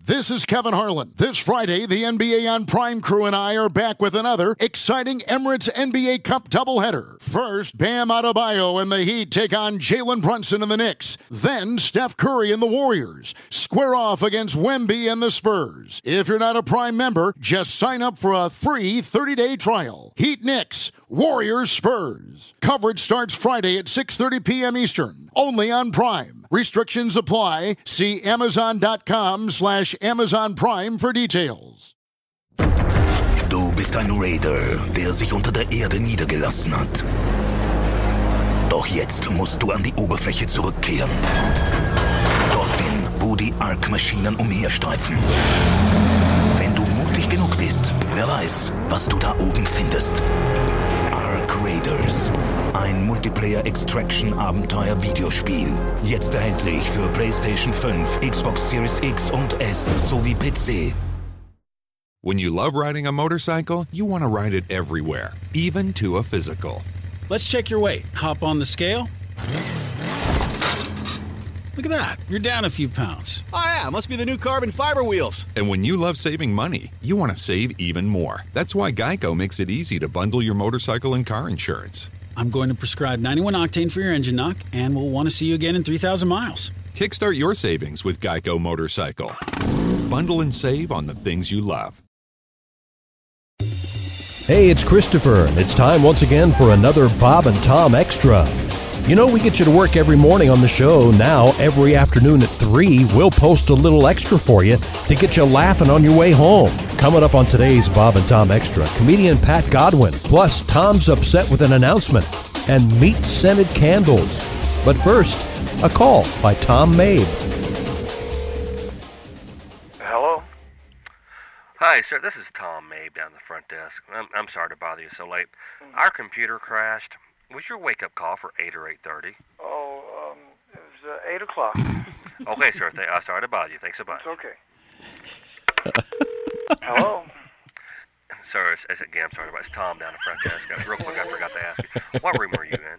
This is Kevin Harlan. This Friday, the NBA on Prime crew and I are back with another exciting Emirates NBA Cup doubleheader. First, Bam Adebayo and the Heat take on Jalen Brunson and the Knicks. Then, Steph Curry and the Warriors square off against Wemby and the Spurs. If you're not a Prime member, just sign up for a free 30-day trial. Heat Knicks, Warriors Spurs. Coverage starts Friday at 6:30 p.m. Eastern, only on Prime. Restrictions apply. See Amazon.com/Amazon Prime for details. Du bist ein Raider, der sich unter der Erde niedergelassen hat. Doch jetzt musst du an die Oberfläche zurückkehren. Dorthin, wo die Ark-Maschinen umherstreifen. Wenn du mutig genug bist, wer weiß, was du da oben findest. Ark Raiders. Ein Multiplayer-Extraction-Abenteuer-Videospiel. Jetzt erhältlich für PlayStation 5, Xbox Series X und S sowie PC. When you love riding a motorcycle, you want to ride it everywhere, even to a physical. Let's check your weight. Hop on the scale. Look at that. You're down a few pounds. Oh, yeah. Must be the new carbon fiber wheels. And when you love saving money, you want to save even more. That's why Geico makes it easy to bundle your motorcycle and car insurance. I'm going to prescribe 91 octane for your engine knock, and we'll want to see you again in 3,000 miles. Kickstart your savings with Geico Motorcycle. Bundle and save on the things you love. Hey, it's Christopher, and it's time once again for another Bob and Tom Extra. You know, we get you to work every morning on the show. Now, every afternoon at 3, we'll post a little extra for you to get you laughing on your way home. Coming up on today's Bob and Tom Extra, comedian Pat Godwin. Plus, Tom's upset with an announcement and meat-scented candles. But first, a call by Tom Mabe. Hello? Hi, sir. This is Tom Mabe down the front desk. I'm sorry to bother you so late. Our computer crashed. Was your wake-up call for 8 or 8:30? Oh, it was 8 o'clock. Okay, sir. Sorry to bother you. Thanks a bunch. It's okay. Hello? Sir, again, I'm sorry about it. It's Tom down the front desk. Real quick, I forgot to ask you. What room were you in?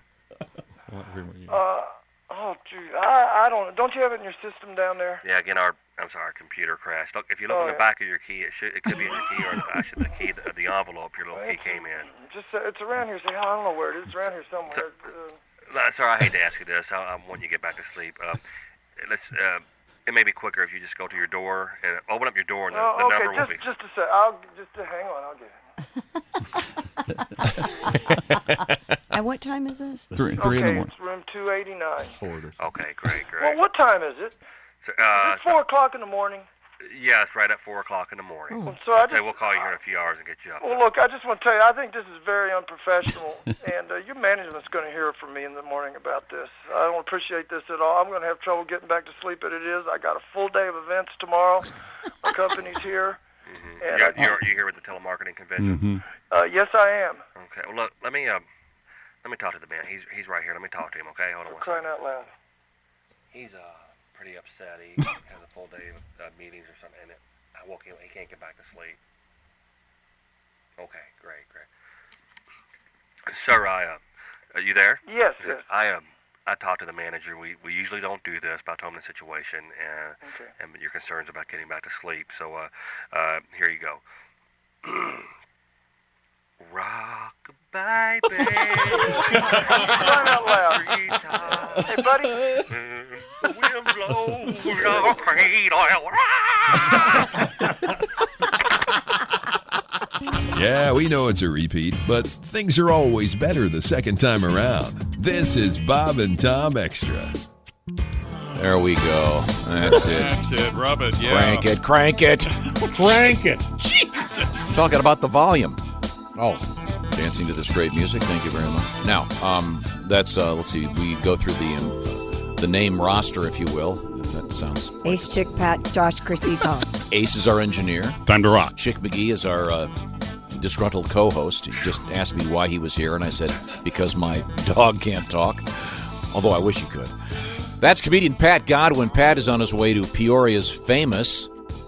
Oh, gee, I don't know. Don't you have it in your system down there? Yeah, again, our computer crashed. Look, if you look in the back of your key, it could be in your key, or actually the key, the envelope your little key came in. It's around here. I don't know where it is. It's around here somewhere. Sir, I hate to ask you this. When you get back to sleep, it may be quicker if you just go to your door and open up your door, and the number will be. Just a sec. Hang on. I'll get it. At what time is this? 3 in the morning. It's room 289. Okay, great. Well, what time is it? It's 4 o'clock in the morning. Yeah, it's right at 4 o'clock in the morning. So we'll call you here in a few hours and get you up. Well, look, I just want to tell you, I think this is very unprofessional, and your management's going to hear from me in the morning about this. I don't appreciate this at all. I'm going to have trouble getting back to sleep as it is. I got a full day of events tomorrow. My company's here. Mm-hmm. And you're here with the telemarketing convention? Mm-hmm. Yes, I am. Okay. Well, look, let me talk to the man. He's right here. Let me talk to him. Okay, hold on. For crying out loud. He's pretty upset. He has a full day of meetings or something, and I woke him. He can't get back to sleep. Okay, great. Sir, are you there? Yes. I talked to the manager. We usually don't do this, but I told him the situation and your concerns about getting back to sleep. So here you go. Rock-a-bye, baby. Crying out loud. Hey, buddy. The wind blows your cradle. Yeah, we know it's a repeat, but things are always better the second time around. This is Bob and Tom Extra. There we go. That's it. That's it. Rub it, yeah. Crank it. Crank it. Jesus. Talking about the volume. Oh, dancing to this great music. Thank you very much. Now, that's, let's see, we go through the name roster, if you will. That sounds... Ace, Chick, Pat, Josh, Chrissy, Tom. Ace is our engineer. Time to rock. Chick McGee is our disgruntled co-host. He just asked me why he was here, and I said, because my dog can't talk. Although I wish he could. That's comedian Pat Godwin. Pat is on his way to Peoria's famous...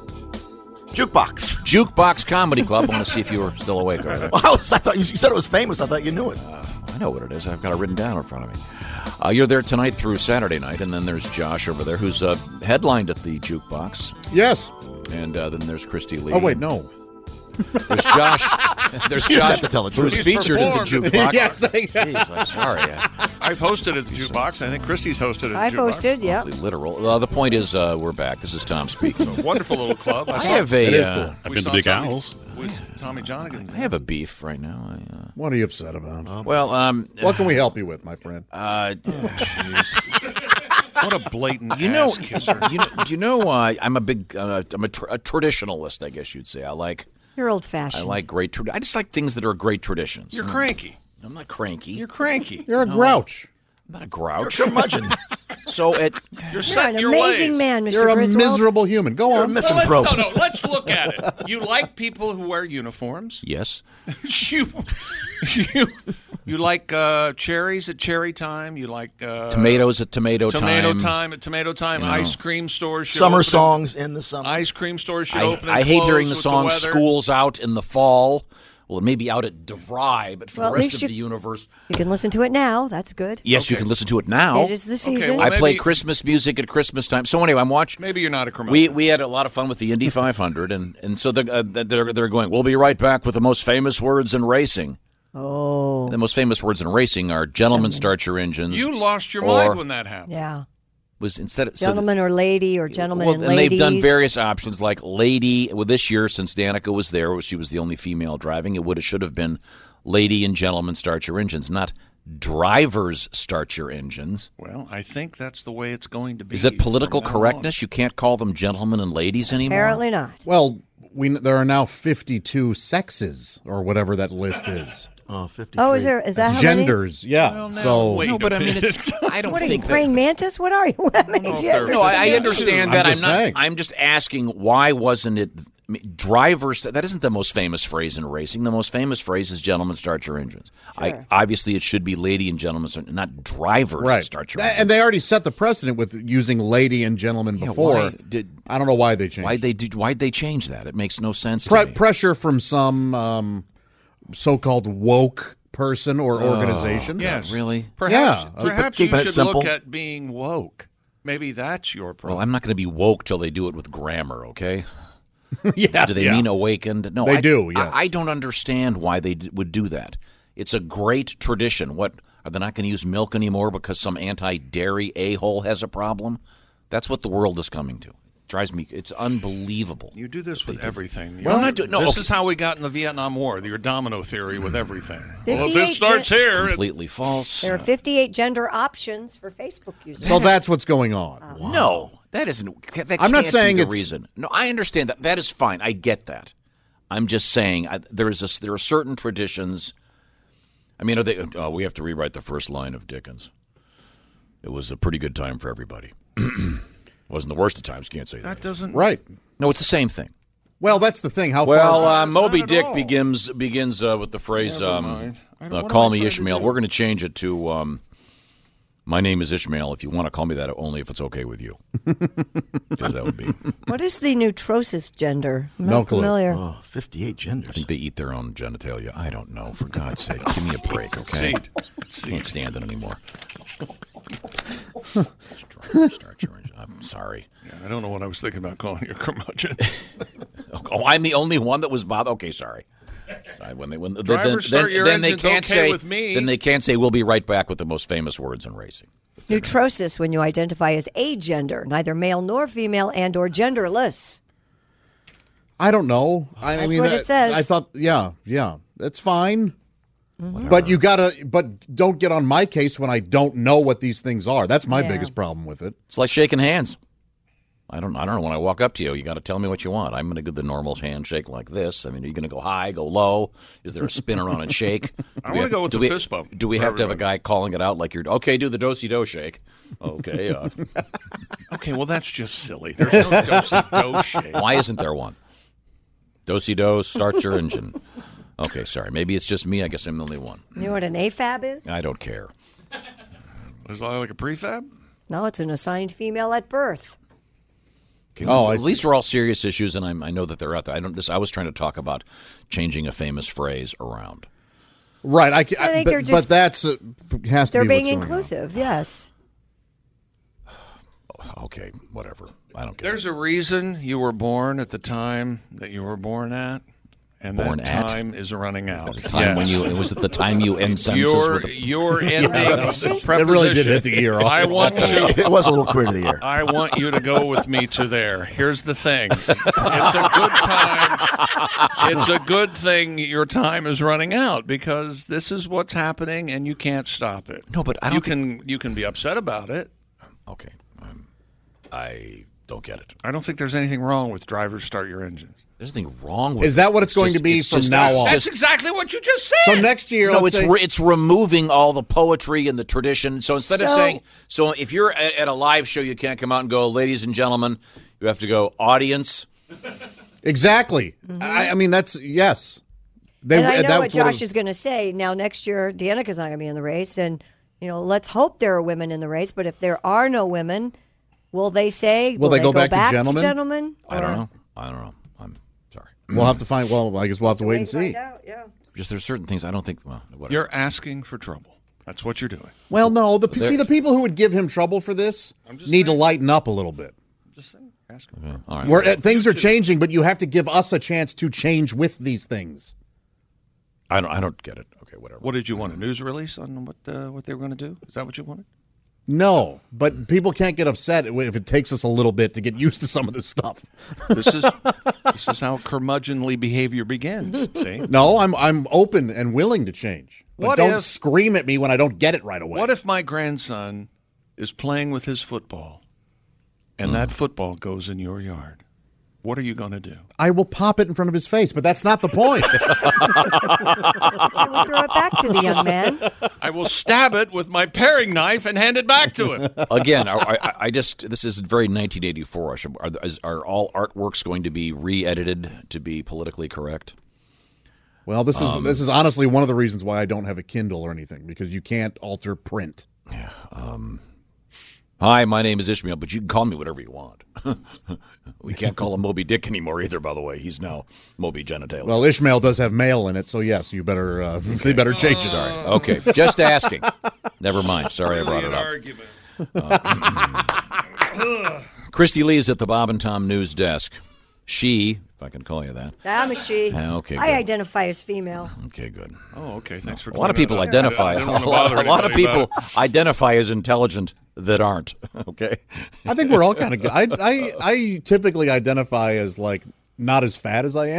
Jukebox Comedy Club. I want to see if you were still awake over there. I thought you said it was famous. I thought you knew it. I know what it is. I've got it written down in front of me. You're there tonight through Saturday night, and then there's Josh over there who's headlined at the Jukebox. Yes. And then there's Christy Lee. Oh, wait, no. There's Josh. There's Josh to tell the truth. who's featured at the jukebox. Yes, Jeez, I'm sorry. I've hosted at the jukebox. I think Christy's hosted at the I've jukebox. hosted, yeah. Literal. The point is, we're back. This is Tom speaking. Wonderful little club. I have a. It is cool. I've been to Big Owls. With Tommy Johnigan. I have a beef right now. What are you upset about? What can we help you with, my friend? What a blatant you know, ass kisser. you know, I'm a big, I'm a traditionalist, I guess you'd say. You're old-fashioned. I like great. I just like things that are great traditions. You're cranky. I'm not cranky. You're cranky. You're a grouch. I'm not a grouch. You're a curmudgeon. You're set an in your amazing ways. man, Mr. You're a Griswold. miserable human. Go on. Misanthrope. No, let's look at it. You like people who wear uniforms. Yes. You like cherries at cherry time. You like tomatoes at tomato time. At tomato time. You know. Ice cream stores. Summer songs in the summer. Ice cream stores should open. I hate hearing the song "School's Out" in the fall. Well, it may be out at DeVry, but for the rest of the universe, you can listen to it now. That's good. Yes, you can listen to it now. It is the season. I play Christmas music at Christmas time. So anyway, I'm watching. Maybe you're not a curmudgeon. We had a lot of fun with the Indy 500, and so they're going. We'll be right back with the most famous words in racing. Oh, the most famous words in racing are "Gentlemen, start your engines." You lost your mind when that happened. Yeah. Was instead of gentleman or lady or gentleman and ladies. And they've done various options like lady. Well, this year since Danica was there, she was the only female driving. It should have been lady and gentlemen start your engines, not drivers start your engines. Well, I think that's the way it's going to be. Is it political correctness? You can't call them gentlemen and ladies anymore. Apparently not. Well, there are now 52 sexes or whatever that list is. Oh, 53. Oh, is that how genders? Many? Yeah. Well, so no, but I mean, I don't what think are you, praying mantis? What are you? How many genders? No, I understand that. I'm I'm just asking why wasn't it drivers? That isn't the most famous phrase in racing. The most famous phrase is "gentlemen, start your engines." Sure. Obviously, it should be "lady and gentlemen," not drivers start your engines. And they already set the precedent with using "lady" and "gentleman" before. I don't know why they changed. Why'd they change that? It makes no sense. To me. Pressure from some so-called woke person or organization. Yes, really. Perhaps you should look at being woke. Maybe that's your problem. Well, I'm not going to be woke till they do it with grammar. Okay. Yeah. Do they mean awakened? No, they do. Yes. I don't understand why they would do that. It's a great tradition. What are they not going to use milk anymore because some anti-dairy a-hole has a problem? That's what the world is coming to. Drives me. It's unbelievable. You do this with everything. Well, this is how we got in the Vietnam War. Your domino theory with everything. Well, this starts here. Completely false. There are 58 gender options for Facebook users. So that's what's going on. Wow. No, that isn't. That I'm not can't saying be the it's reason. No, I understand that. That is fine. I get that. I'm just saying there are certain traditions. I mean, we have to rewrite the first line of Dickens. It was a pretty good time for everybody. Wasn't the worst of times. Can't say that. That doesn't. Right. No, it's the same thing. Well, that's the thing. How well, far? Moby Dick begins with the phrase "Call me Ishmael." We're going to change it to "My name is Ishmael. If you want to call me that, only if it's okay with you." That would be. What is the neutrosis gender? I'm no not familiar. Oh, 58 genders. I think they eat their own genitalia. I don't know. For God's sake, give me a break, okay? Can't stand it anymore. Start your engine. I'm sorry. Yeah, I don't know what I was thinking about calling you a curmudgeon. Oh, I'm the only one that was bothered. Okay, sorry. Then they can't say we'll be right back with the most famous words in racing. Neutrosis when you identify as agender, neither male nor female and or genderless. I don't know. That's what it says. I thought, yeah, that's fine. Mm-hmm. But don't get on my case when I don't know what these things are. That's my biggest problem with it. It's like shaking hands. I don't know. When I walk up to you, you got to tell me what you want. I'm going to do the normal handshake like this. I mean, are you going to go high, go low? Is there a spin around and shake? I want to go with the fist bump. Do we have to have a guy calling it out like you're okay? Do the do-si-do shake. Okay. Okay. Well, that's just silly. There's no do-si-do shake. Why isn't there one? Do-si-do, start your engine. Okay, sorry. Maybe it's just me. I guess I'm the only one. You know what an AFAB is? I don't care. Is that like a prefab? No, it's an assigned female at birth. Okay. These are all serious issues, and I know that they're out there. I was trying to talk about changing a famous phrase around. Right. But that's has to. They're be being what's going inclusive. on. Yes. Okay. Whatever. I don't get There's a reason you were born at the time that you were born at. And Born that at? time is running out. The time when you, it was at the time you end sentences with You're ending the preposition. It really did hit the ear. I want you. It was a little queer to the ear. I want you to go with me to there. Here's the thing. It's a good time. It's a good thing your time is running out because this is what's happening and you can't stop it. No, but I don't you can be upset about it. Okay. I don't get it. I don't think there's anything wrong with drivers start your engines. There's nothing wrong with it. Is that what it's going to be from now on? That's exactly what you just said. So next year, no, let's say, it's removing all the poetry and the tradition. So instead of saying, so if you're at a live show, you can't come out and go, ladies and gentlemen, you have to go, audience. Exactly. I mean, that's, yes. And I know what Josh is going to say. Now, next year, Danica's not going to be in the race. And, let's hope there are women in the race. But if there are no women, will they say, will they go back to gentlemen? I don't know. I'm sorry. We'll have to find, I guess we'll have to wait and see. Just there's certain things I don't think, whatever. You're asking for trouble. That's what you're doing. Well, no. The people who would give him trouble for this need to lighten up a little bit. Just saying. Asking for all right. Things are changing, but you have to give us a chance to change with these things. I don't get it. Okay, whatever. What did you want? A news release on what they were going to do? Is that what you wanted? No, but people can't get upset if it takes us a little bit to get used to some of this stuff. This is how curmudgeonly behavior begins. See? No, I'm open and willing to change. But don't scream at me when I don't get it right away. What if my grandson is playing with his football and that football goes in your yard? What are you going to do? I will pop it in front of his face, but that's not the point. I will throw it back to the young man. I will stab it with my paring knife and hand it back to him. Again, this is very 1984. Are all artworks going to be re-edited to be politically correct? Well, this is honestly one of the reasons why I don't have a Kindle or anything, because you can't alter print. Yeah. Hi, my name is Ishmael, but you can call me whatever you want. We can't call him Moby Dick anymore either, by the way. He's now Moby Genitalia. Well, Ishmael does have mail in it, so yes, you better they better change it. Sorry. Okay, just asking. Never mind. Sorry I brought it up. Christy Lee is at the Bob and Tom News Desk. She, if I can call you that. I'm a she. Okay, I identify as female. Okay, good. Oh, okay. Thanks for. A lot of people identify. A lot of people identify as intelligent that aren't. Okay. I think we're all kind of good. I typically identify as like not as fat as I am,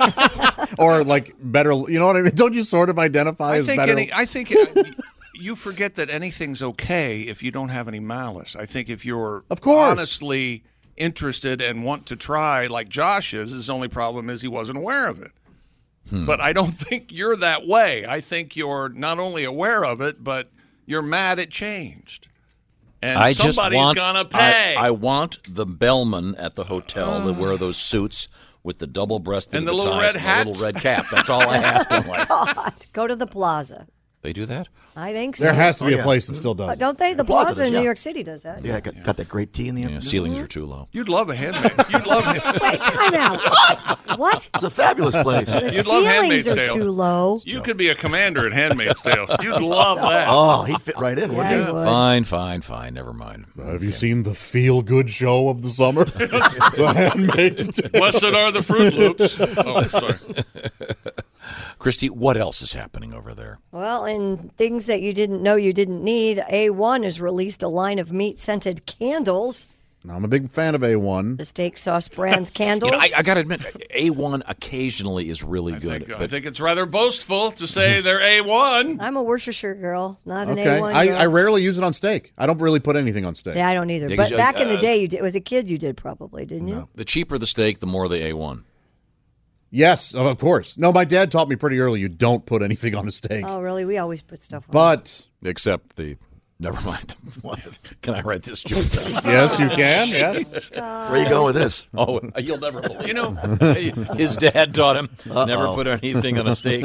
or like better. You know what I mean? Don't you sort of identify as better? I think. You forget that anything's okay if you don't have any malice. I think if you're honestly interested and want to try like Josh is, his only problem is he wasn't aware of it. But I don't think you're that way. I think you're not only aware of it, but you're mad it changed. And somebody's going to pay. I want the bellman at the hotel that wear those suits with the double-breasted and the little red hat, the little red cap. That's all I ask in life. God, go to the Plaza. They do that? I think so. There has to be a place that still does. Don't they? The Plaza in New York City does that. Yeah, got that great tea in the afternoon. Ceilings are too low. You'd love a Handmaid's. You'd love it. Wait, time out. What? It's a fabulous place. The You'd love Handmaid's ceilings Tale. are too low. You could be a commander at Handmaid's Tale. You'd love that. Oh, he'd fit right in, wouldn't he? Fine. Never mind. Have you seen the feel-good show of the summer? The Handmaid's Tale. Blessed are the Fruit Loops. Oh, sorry. Christy, what else is happening over there? Well, in things that you didn't know you didn't need, A1 has released a line of meat-scented candles. I'm a big fan of A1. The steak sauce brand's candles. I got to admit, A1 occasionally is really good. I think it's rather boastful to say they're A1. I'm a Worcestershire girl, not an Okay, A1 girl. I rarely use it on steak. I don't really put anything on steak. Yeah, I don't either. Yeah, but 'cause, back in the day, you did. As a kid, you did probably, didn't you? The cheaper the steak, the more the A1. Yes, of course. No, my dad taught me pretty early you don't put anything on a steak. Oh, really? We always put stuff on. But except the never mind. Can I write this joke down? Yes, you can. Yes. Where are you going with this? Oh, you'll never believe. You know, his dad taught him never put anything on a steak.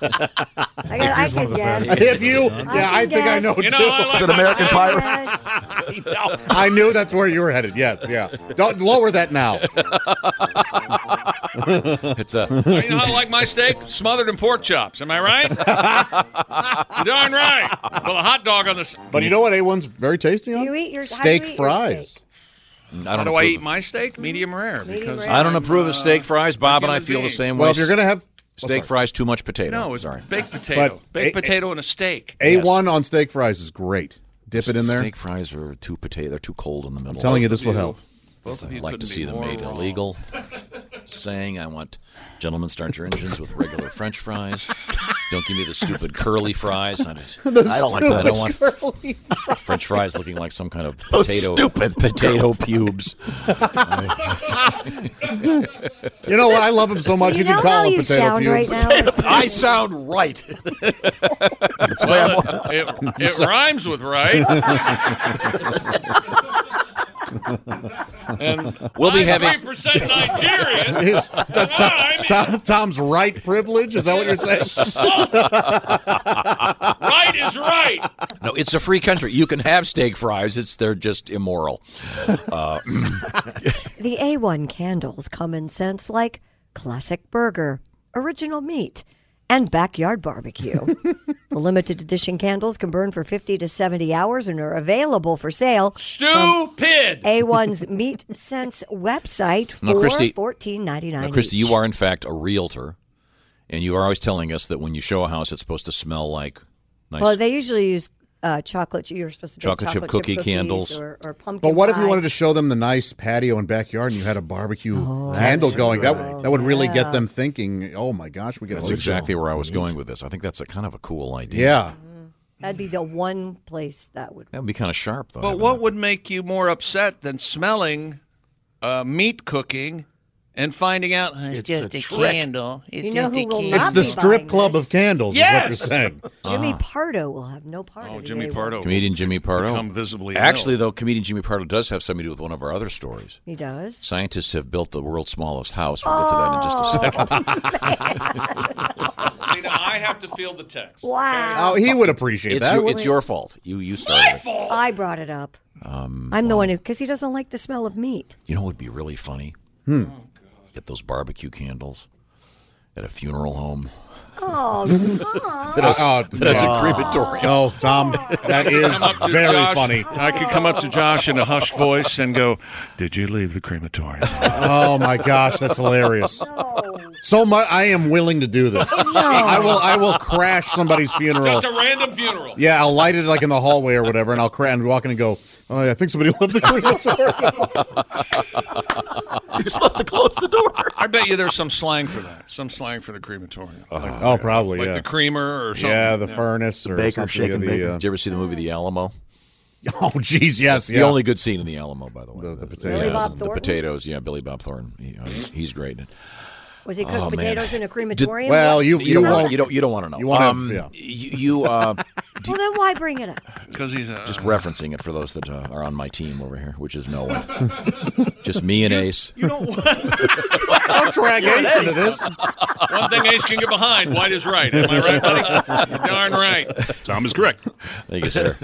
I can guess. If you, I think I know too. Is it American Pie? I knew that's where you were headed. Yes, yeah. Don't lower that now. It's a. You know how I like my steak? Smothered in pork chops. Am I right? You're darn right. Well, a hot dog on the. But you know what? A1's very tasty on? Do you eat your steak how do you eat fries? Your steak? How do I eat my steak? Medium rare. Because I don't approve of steak fries, Bob, and I feel the same way. Well, if you're going to have steak fries, too much potato. No, it's baked potato. Baked potato and a steak. A1 on steak fries is great. Dip it in there. Steak fries are too potato. They're too cold in the middle. I'm telling you, this will help. I'd like to see them made illegal. Saying I want gentlemen start your engines with regular French fries. Don't give me the stupid curly fries. I don't like that. I don't want French fries looking like some kind of potato pubes. You know what? I love them so much. You can call them potato pubes. Right now? I sound right. It rhymes with right. And we'll be having 3% Nigerian. That's Tom's right privilege. Is that what you're saying? Right is right. No, it's a free country. You can have steak fries. They're just immoral. The A1 candles come in scents like classic burger, original meat, and backyard barbecue. The limited edition candles can burn for 50 to 70 hours and are available for sale. Stupid! A1's Meat Sense website for $14.99. Now, Christy, you are in fact a realtor, and you are always telling us that when you show a house, it's supposed to smell like nice. Well, they usually use chocolate. You're supposed to make chocolate chip cookie candles or pumpkin. But what pie. if you wanted to show them the nice patio and backyard, and you had a barbecue candle going? That would really get them thinking. Oh my gosh, we get. That's exactly where I was going with this. I think that's a kind of a cool idea. Yeah, that'd be the one place that would. That would be kind of sharp, though. But what would make you more upset than smelling meat cooking and finding out it's just a candle? You know who will not It's the be strip buying club this? of candles. Yes! Is what you're saying. Jimmy Pardo will have no part of it. Jimmy Pardo. Comedian Jimmy Pardo. Become visibly Actually, ill. though, comedian Jimmy Pardo does have something to do with one of our other stories. He does? Scientists have built the world's smallest house. We'll get to that in just a second. See, now I have to feel the text. Wow. Oh, he would appreciate that. It's your fault. You started it. I brought it up. I'm the one who, because he doesn't like the smell of meat. You know what would be really funny? Get those barbecue candles at a funeral home. Oh, That has a crematorium. No, Tom, that is very funny. I could come up to Josh in a hushed voice and go, "Did you leave the crematorium?" Oh my gosh, that's hilarious. So much, I am willing to do this. I will crash somebody's funeral. Just a random funeral. Yeah, I'll light it like in the hallway or whatever, and I'll and walk in and go, "Oh, yeah, I think somebody left the crematorium." You're supposed to close the door. I bet you there's some slang for that. Some slang for the crematorium. Oh, probably, like yeah. the creamer or something. Yeah, the furnace or Baker, something. shaken baker. Did you ever see the movie The Alamo? Oh, geez, yes. The only good scene in The Alamo, by the way. The potatoes. Billy Bob The Thornton? potatoes, yeah, Billy Bob Thornton. He's great. Was he cooking potatoes in a crematorium? Well, you won't. You don't want to know. You want to. Well, then why bring it up? Because he's just referencing it for those that are on my team over here, which is no one. Just me and Ace. You don't Don't drag Ace into this. One thing Ace can get behind: white is right. Am I right, buddy? You're darn right. Tom is correct. Thank you, sir.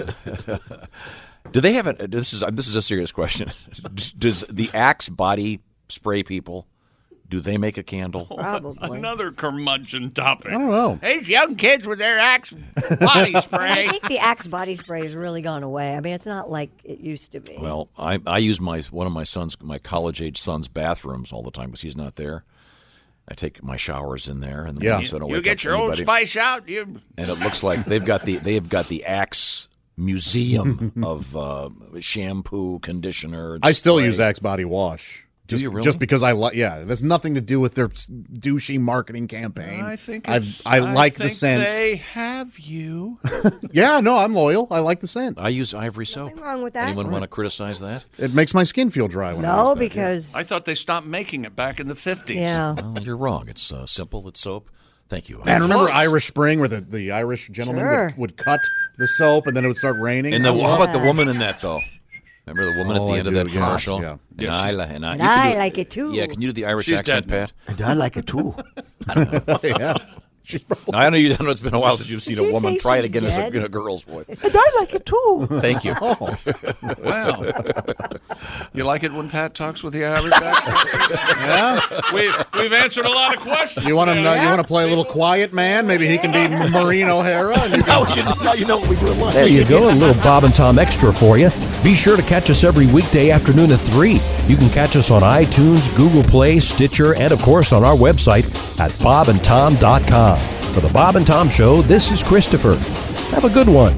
Do they have a? This is a serious question. Does the Axe body spray people? Do they make a candle? Probably. Another curmudgeon topic. I don't know. These young kids with their Axe body spray. I think the Axe body spray has really gone away. I mean, it's not like it used to be. Well, I use one of my college-age son's bathrooms all the time because he's not there. I take my showers in there, and so I don't you wake get up your Old anybody. Spice out. And it looks like they've got the Axe museum of shampoo, conditioner. I still spray. use Axe body wash. Do you really? Just because I like, there's nothing to do with their douchey marketing campaign. I think I like the scent. They have you. Yeah, no, I'm loyal. I like the scent. I use Ivory soap. Nothing wrong with that. Anyone want to criticize that? It makes my skin feel dry when I use that, because I thought they stopped making it back in the 50s. Yeah. Well, you're wrong. It's simple. It's soap. Thank you. Man, remember Irish Spring where the Irish gentleman would cut the soap and then it would start raining? And how about the woman in that, though? Remember the woman at the end of that commercial? Yeah. And I like it too. Yeah, can you do the Irish accent, dead. Pat? And I like it too. Yeah. She's probably. I know it's been a while since you've seen a woman try it again in a girl's voice. And I like it too. Thank you. Oh. Well, you like it when Pat talks with the Irish accent? Yeah. We've answered a lot of questions. You want to know? You want to play a little quiet man? Maybe he can be Maureen O'Hara. And you now you know what we do in life. There you go, a little Bob and Tom Extra for you. Be sure to catch us every weekday afternoon at 3. You can catch us on iTunes, Google Play, Stitcher, and of course on our website at bobandtom.com. For the Bob and Tom Show, this is Christopher. Have a good one.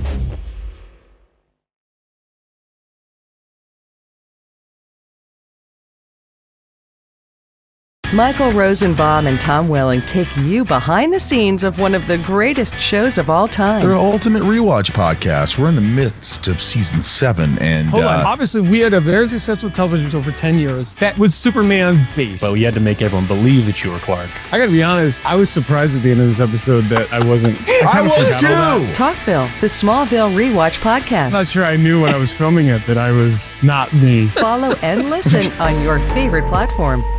Michael Rosenbaum and Tom Welling take you behind the scenes of one of the greatest shows of all time. They're Ultimate Rewatch podcast. We're in the midst of season 7, and hold on. Obviously, we had a very successful television show for 10 years that was Superman based. But we had to make everyone believe that you were Clark. I got to be honest. I was surprised at the end of this episode that I wasn't. I was too. Talkville, the Smallville Rewatch podcast. I'm not sure I knew when I was filming it that I was not me. Follow and listen on your favorite platform.